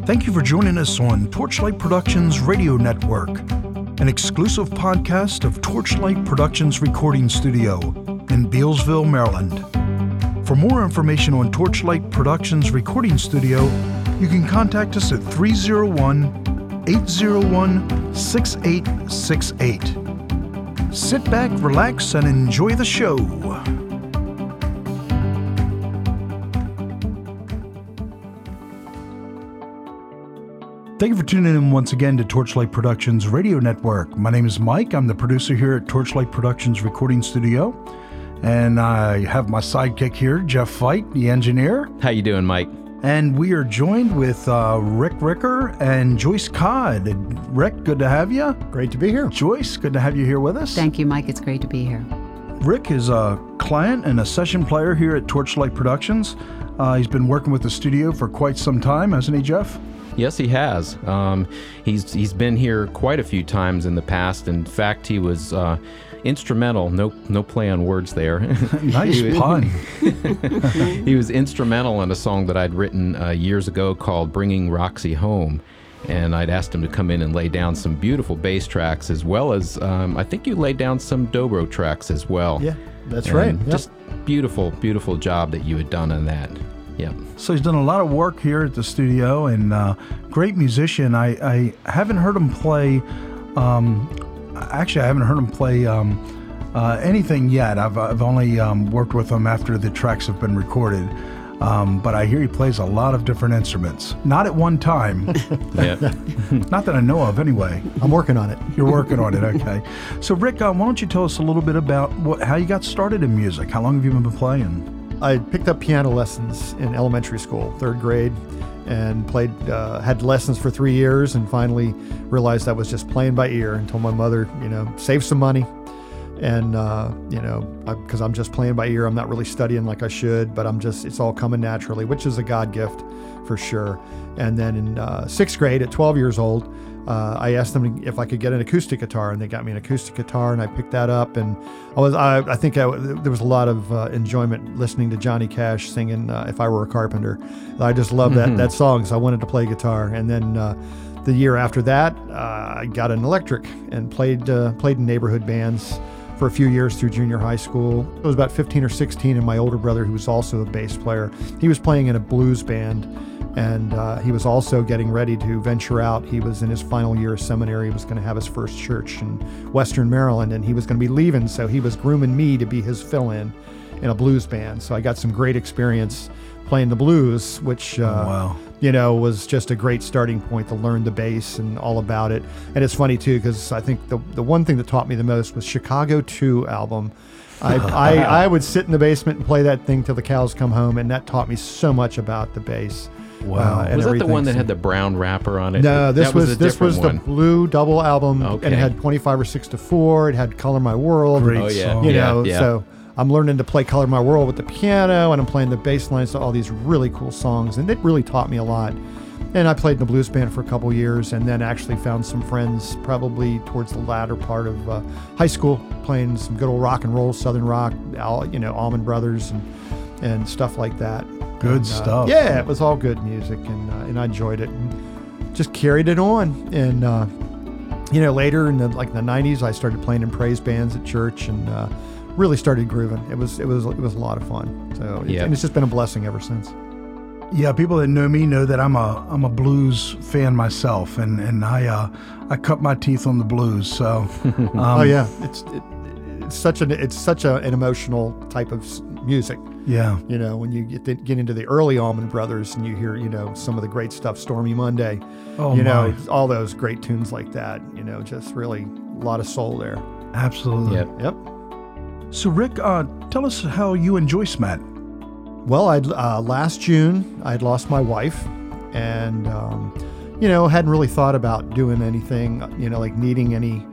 Thank you for joining us on Torchlight Productions Radio Network, an exclusive podcast of Torchlight Productions Recording Studio in Bealsville, Maryland. For more information on Torchlight Productions Recording Studio, you can contact us at 301-801-6868. Sit back, relax, and enjoy the show. Thank you for tuning in once again to Torchlight Productions Radio Network. My name is Mike. I'm the producer here at Torchlight Productions Recording Studio. And I have my sidekick here, Jeff Fight, the engineer. How you doing, Mike? And we are joined with Rick Ricker and Joyce Codd. Rick, good to have you. Great to be here. Joyce, good to have you here with us. Thank you, Mike. It's great to be here. Rick is a client and a session player here at Torchlight Productions. He's been working with the studio for quite some time, hasn't he, Jeff? Yes, he has. He's been here quite a few times in the past. In fact, he was instrumental. No play on words there. Nice pun. He was instrumental in a song that I'd written years ago called "Bringing Roxy Home," and I'd asked him to come in and lay down some beautiful bass tracks, as well as I think you laid down some dobro tracks as well. Yeah, that's right. Yep. Just beautiful job that you had done on that. Yeah. So he's done a lot of work here at the studio, and great musician. I haven't heard him play. Actually, I haven't heard him play anything yet. I've only worked with him after the tracks have been recorded. But I hear he plays a lot of different instruments. Not at one time. Yeah. Not that I know of, anyway. I'm working on it. You're working on it, okay. So, Rick, why don't you tell us a little bit about how you got started in music? How long have you been playing? I picked up piano lessons in elementary school, 3rd grade, and had lessons for 3 years, and finally realized I was just playing by ear and told my mother, save some money. And, because I'm just playing by ear, I'm not really studying like I should, but it's all coming naturally, which is a God gift for sure. And then in 6th grade, at 12 years old, I asked them if I could get an acoustic guitar, and they got me an acoustic guitar, and I picked that up. And I think there was a lot of enjoyment listening to Johnny Cash singing "If I Were a Carpenter." I just loved that song, so I wanted to play guitar. And then the year after that, I got an electric and played in neighborhood bands for a few years through junior high school. I was about 15 or 16, and my older brother, who was also a bass player, he was playing in a blues band. And he was also getting ready to venture out. He was in his final year of seminary. He was going to have his first church in Western Maryland, and he was going to be leaving, so he was grooming me to be his fill-in in a blues band. So I got some great experience playing the blues, which was just a great starting point to learn the bass and all about it. And it's funny, too, because I think the one thing that taught me the most was Chicago 2 album. I would sit in the basement and play that thing till the cows come home, and that taught me so much about the bass. Wow. Was that the one that had the brown wrapper on it? No, this was the blue double album, and it had 25 or 6 to 4. It had Color My World. Great song. So I'm learning to play Color My World with the piano, and I'm playing the bass lines to all these really cool songs, and it really taught me a lot. And I played in the blues band for a couple years, and then actually found some friends probably towards the latter part of high school, playing some good old rock and roll, Southern rock, Allman Brothers and stuff like that. Good stuff. Yeah, it was all good music, and I enjoyed it, and just carried it on. And later in the 90s, I started playing in praise bands at church, and really started grooving. It was a lot of fun. So and it's just been a blessing ever since. Yeah, people that know me know that I'm a blues fan myself, and I cut my teeth on the blues. So oh yeah, it's such an emotional type of music. Yeah. When you get into the early Allman Brothers and you hear, some of the great stuff, Stormy Monday, all those great tunes like that, just really a lot of soul there. Absolutely. Yep. So Rick, tell us how you and Joyce met. Well, last June, I'd lost my wife, and, hadn't really thought about doing anything, like needing any,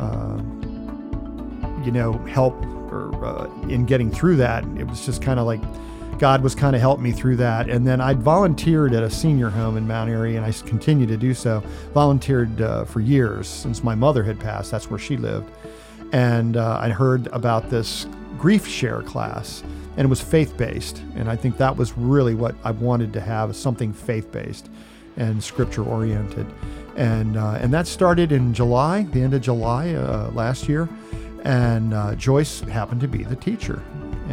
help or in getting through that. It was just kind of like God was kind of helping me through that. And then I'd volunteered at a senior home in Mount Airy, and I continue to do so. Volunteered for years since my mother had passed. That's where she lived. And I heard about this grief share class, and it was faith-based. And I think that was really what I wanted to have, something faith-based. and scripture oriented. And that started in July, the end of July last year. And Joyce happened to be the teacher.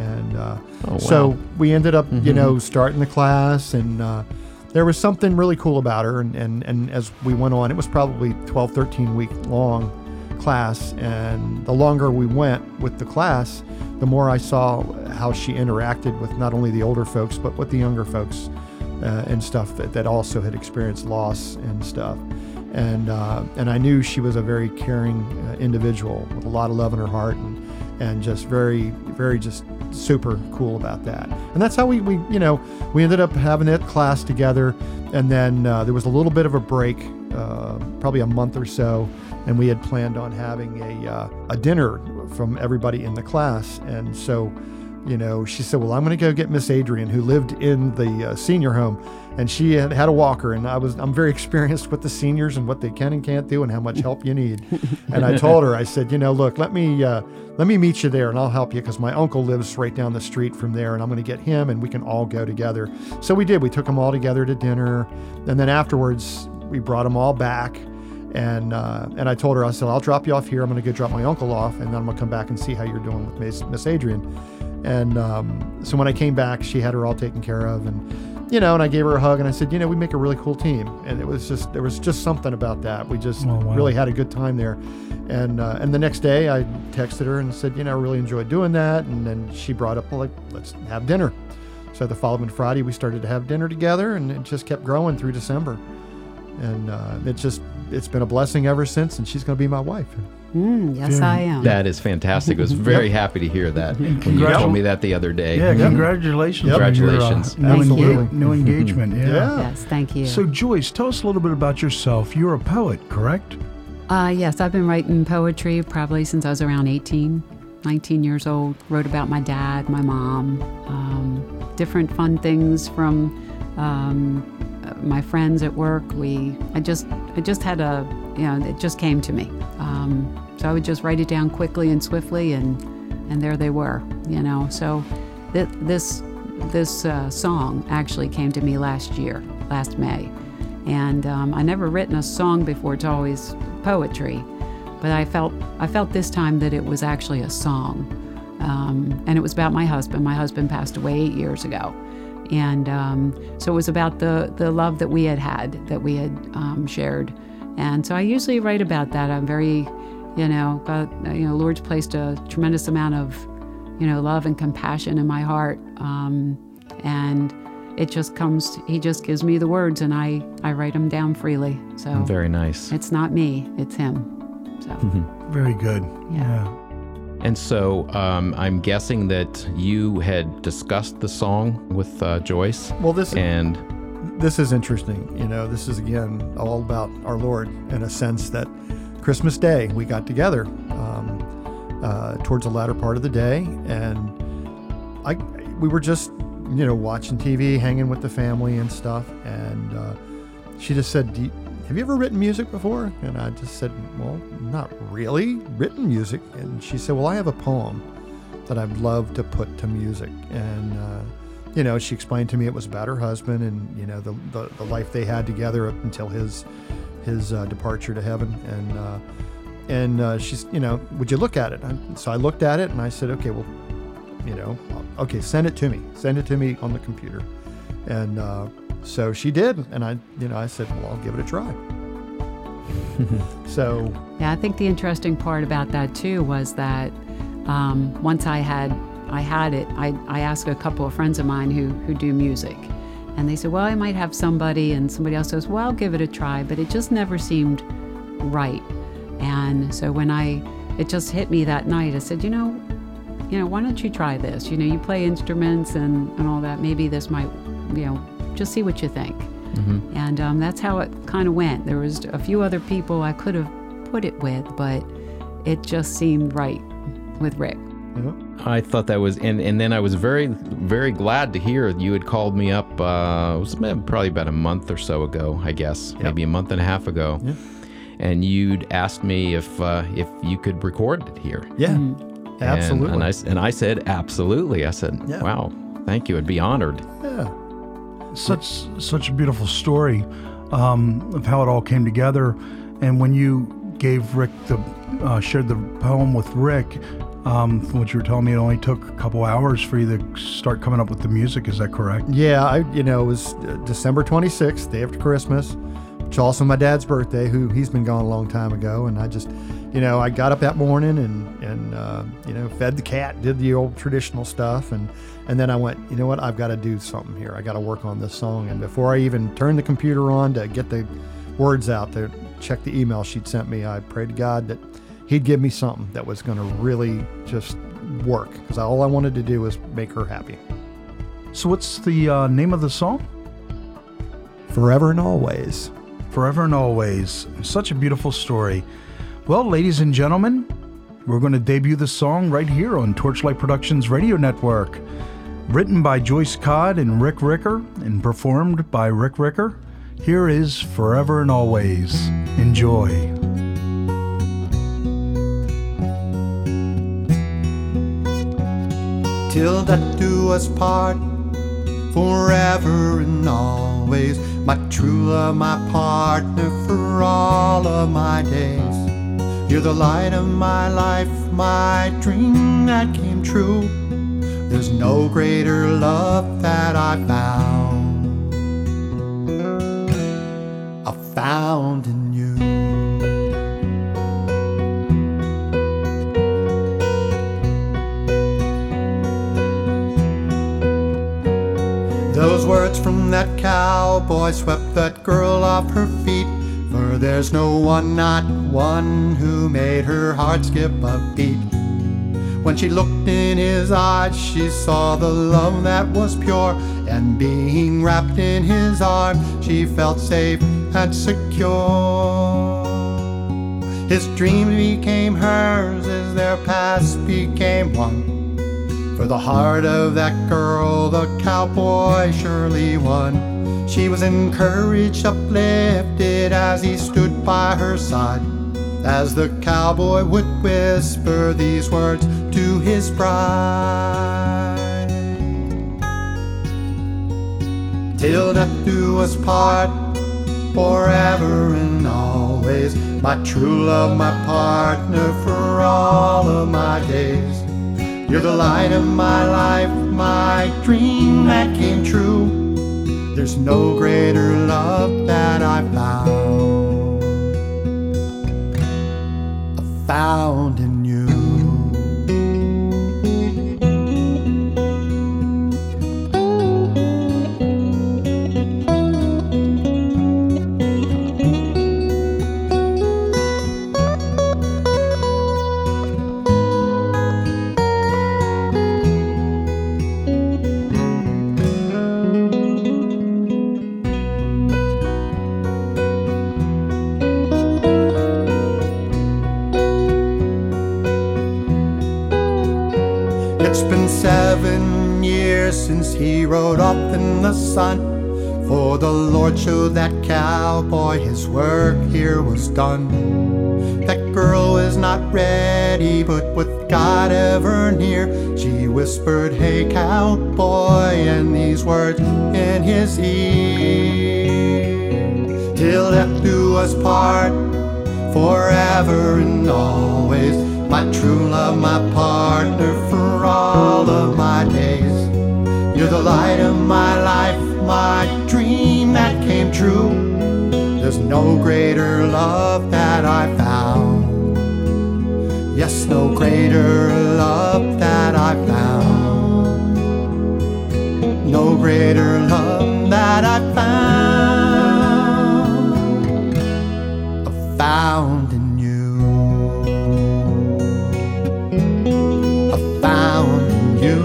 And so we ended up, starting the class, and there was something really cool about her. And as we went on, it was probably 12, 13 week long class. And the longer we went with the class, the more I saw how she interacted with not only the older folks, but with the younger folks and stuff that also had experienced loss and stuff. And I knew she was a very caring individual with a lot of love in her heart, and just very, very just super cool about that. And that's how we ended up having that class together. And then there was a little bit of a break, probably a month or so, and we had planned on having a dinner from everybody in the class. And so, she said, well, I'm going to go get Miss Adrian, who lived in the senior home, and she had a walker. And I'm very experienced with the seniors and what they can and can't do and how much help you need. And I told her, I said, look, let me meet you there and I'll help you, because my uncle lives right down the street from there, and I'm going to get him and we can all go together. So we did. We took them all together to dinner, and then afterwards we brought them all back. And I told her, I said, I'll drop you off here. I'm going to go drop my uncle off, and then I'm going to come back and see how you're doing with Miss Adrian. And so when I came back, she had her all taken care of, and I gave her a hug, and I said, we make a really cool team. And there was just something about that. We just really had a good time there. And the next day I texted her and said, I really enjoyed doing that. And then she brought up, let's have dinner. So the following Friday we started to have dinner together, and it just kept growing through December. And it's been a blessing ever since, and she's going to be my wife. Yes, I am. That is fantastic. I was very happy to hear that when you told me that the other day. Yeah, congratulations. Congratulations. On your new engagement. Yeah. Yes, thank you. So Joyce, tell us a little bit about yourself. You're a poet, correct? Yes, I've been writing poetry probably since I was around 18, 19 years old. Wrote about my dad, my mom, different fun things from my friends at work. I just had it just came to me. So I would just write it down quickly and swiftly, and there they were, So this song actually came to me last May. And I never written a song before. It's always poetry. But I felt this time that it was actually a song. And it was about my husband. My husband passed away 8 years ago. And so it was about the love that we had shared. And so I usually write about that. I'm very, Lord's placed a tremendous amount of, love and compassion in my heart. And it just comes, he just gives me the words, and I write them down freely. So very nice. It's not me, it's him. So very good. Yeah. And so I'm guessing that you had discussed the song with Joyce. Well, this is interesting. This is, again, all about our Lord, in a sense that Christmas Day we got together towards the latter part of the day, and we were just, watching TV, hanging with the family and stuff, and she just said, have you ever written music before? And I just said, well, not really written music. And she said, well, I have a poem that I'd love to put to music. And she explained to me it was about her husband and, the life they had together up until his departure to heaven. And she's, would you look at it? So I looked at it and I said, okay, well, okay, send it to me. Send it to me on the computer. And so she did. And I said, well, I'll give it a try. So. Yeah, I think the interesting part about that too was that once I had it, I asked a couple of friends of mine who do music, and they said, well, I might have somebody, and somebody else says, well, I'll give it a try, but it just never seemed right. And so when it just hit me that night, I said, why don't you try this? You play instruments and all that. Maybe this might, just see what you think. Mm-hmm. And that's how it kind of went. There was a few other people I could have put it with, but it just seemed right with Rick. I thought that was, and then I was very, very glad to hear you had called me up. It was probably about a month or so ago, I guess, maybe a month and a half ago. Yeah. And you'd asked me if you could record it here. Yeah, mm-hmm. Absolutely. And I said, absolutely. I said, wow, thank you. I'd be honored. Yeah. Such a beautiful story. of how it all came together. And when you gave Rick shared the poem with Rick, from what you were telling me, it only took a couple hours for you to start coming up with the music. Is that correct? Yeah, it was December 26th, day after Christmas, which is also my dad's birthday, he's been gone a long time ago. And I just, I got up that morning and fed the cat, did the old traditional stuff. And then I went, you know what, I've got to do something here. I got to work on this song. And before I even turned the computer on to get the words out there, check the email she'd sent me, I prayed to God that he'd give me something that was going to really just work, because all I wanted to do was make her happy. So what's the name of the song? Forever and Always. Forever and Always. Such a beautiful story. Well, ladies and gentlemen, we're going to debut the song right here on Torchlight Productions Radio Network. Written by Joyce Codd and Rick Ricker and performed by Rick Ricker. Here is Forever and Always. Enjoy. Till death do us part, forever and always, my true love, my partner for all of my days. You're the light of my life, my dream that came true. There's no greater love that I found in you. Those words from that cowboy swept that girl off her feet. For there's no one, not one, who made her heart skip a beat. When she looked in his eyes, she saw the love that was pure. And being wrapped in his arms, she felt safe and secure. His dreams became hers as their past became one. For the heart of that girl, the cowboy surely won. She was encouraged, uplifted as he stood by her side, as the cowboy would whisper these words to his bride. Till death do us part, forever and always, my true love, my partner for all of my days. You're the light of my life, my dream that came true. There's no greater love that I found in you. It's been 7 years since he rode off in the sun, for the Lord showed that cowboy his work here was done. That girl is not ready, but with God ever near, she whispered, "Hey cowboy," and these words in his ear. Till death do us part, forever and always, my true love, my partner for all of my days. You're the light of my life, my dream that came true. There's no greater love that I found. Yes, no greater love that I found. No greater love that I found in you. Found in you.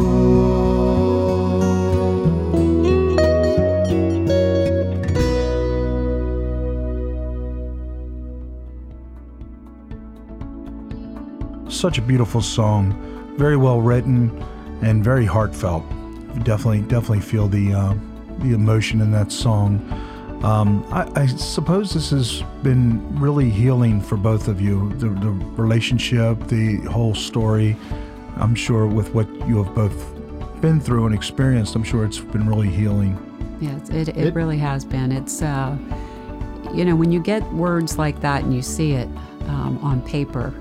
Such a beautiful song, very well written and very heartfelt. You definitely feel the emotion in that song. I suppose this has been really healing for both of you, the relationship, the whole story. I'm sure with what you have both been through and experienced, I'm sure it's been really healing. Yes, it really has been. It's, when you get words like that and you see it on paper,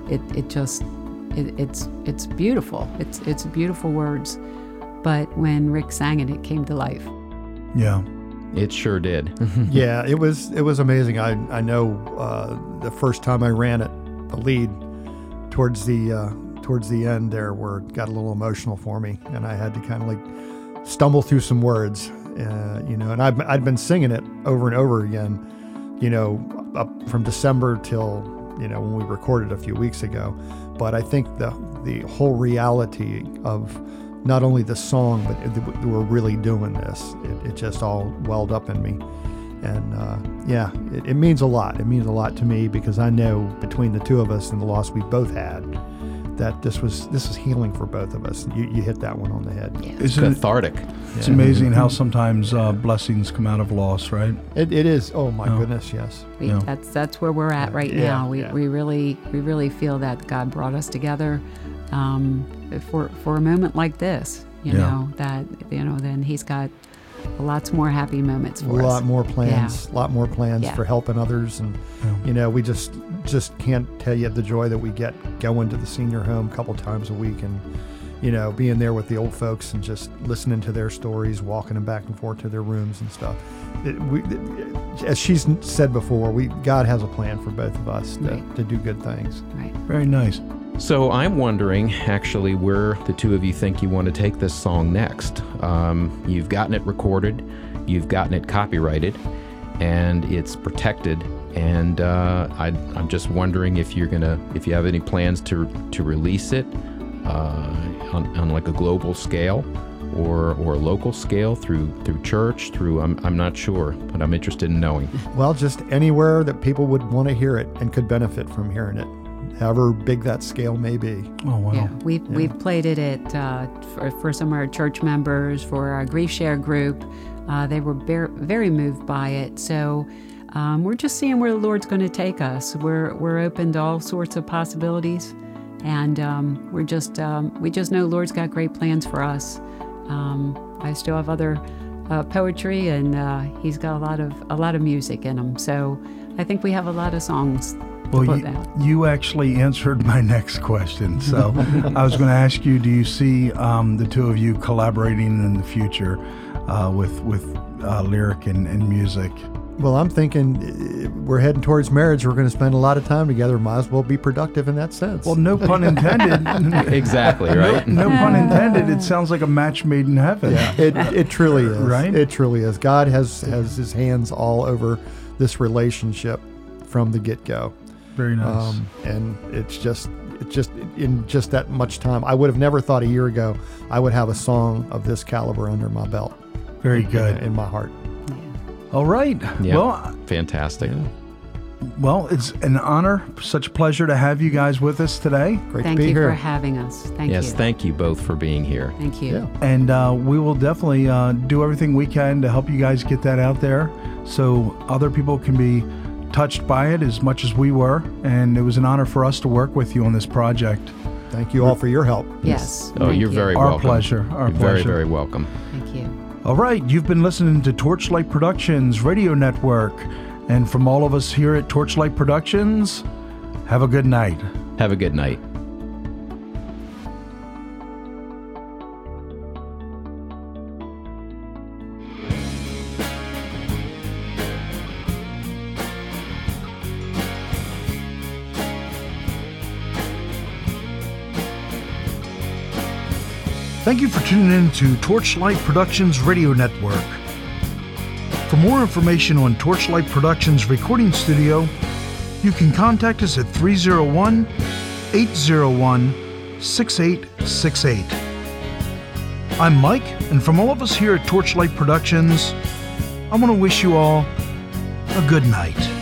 it's beautiful. It's beautiful words. But when Rick sang it, it came to life. Yeah. It sure did. Yeah, it was amazing. I know the first time I ran it, the lead towards the end there, got a little emotional for me, and I had to kind of like stumble through some words, And I'd been singing it over and over again, up from December till when we recorded a few weeks ago. But I think the whole reality of not only the song, but we're really doing this. It just all welled up in me. And it means a lot. It means a lot to me because I know between the two of us and the loss we both had, that this is healing for both of us. You hit that one on the head. Yeah. It's cathartic. It's amazing how sometimes blessings come out of loss, right? It is. Oh my goodness, yes. That's where we're at right now. We really feel that God brought us together for a moment like this. Then He's got lots more happy moments for us. A lot more plans for helping others, and we just can't tell you the joy that we get going to the senior home a couple times a week, and being there with the old folks and just listening to their stories, walking them back and forth to their rooms and stuff. As she's said before, God has a plan for both of us to do good things. Right. Very nice. So I'm wondering, actually, where the two of you think you want to take this song next. You've gotten it recorded, you've gotten it copyrighted, and it's protected. And I'm just wondering if you have any plans to release it on like a global scale or a local scale through church, I'm not sure, but I'm interested in knowing. Well, just anywhere that people would want to hear it and could benefit from hearing it, however big that scale may be. Oh, wow. Yeah, we've played it for some of our church members, for our Grief Share group. They were very moved by it. So we're just seeing where the Lord's going to take us. We're open to all sorts of possibilities, and we just know Lord's got great plans for us. I still have other poetry, and He's got a lot of music in him. So I think we have a lot of songs. Well, you actually answered my next question. So I was going to ask you, do you see the two of you collaborating in the future with lyric and music? Well, I'm thinking we're heading towards marriage. We're going to spend a lot of time together. Might as well be productive in that sense. Well, no pun intended. Exactly, right? No pun intended. It sounds like a match made in heaven. Yeah, it truly is. Right? It truly is. God has His hands all over this relationship from the get-go. Very nice. And it's just in just that much time. I would have never thought a year ago I would have a song of this caliber under my belt. Very good. In my heart. Yeah. All right. Yeah. Well, fantastic. Yeah. Well, it's an honor, such a pleasure to have you guys with us today. Great Thank to be you here. for having us. Thank you. Yes, thank you both for being here. Thank you. Yeah. And we will definitely do everything we can to help you guys get that out there so other people can be touched by it as much as we were. And it was an honor for us to work with you on this project. Thank you all for your help. Yes. Oh, thank you're you. very Our welcome. pleasure. Our You're pleasure. very, very welcome. Thank you. All right, you've been listening to Torchlight Productions Radio Network. And from all of us here at Torchlight Productions, have a good night. Have a good night. Thank you for tuning in to Torchlight Productions Radio Network. For more information on Torchlight Productions Recording Studio, you can contact us at 301-801-6868. I'm Mike, and from all of us here at Torchlight Productions, I want to wish you all a good night.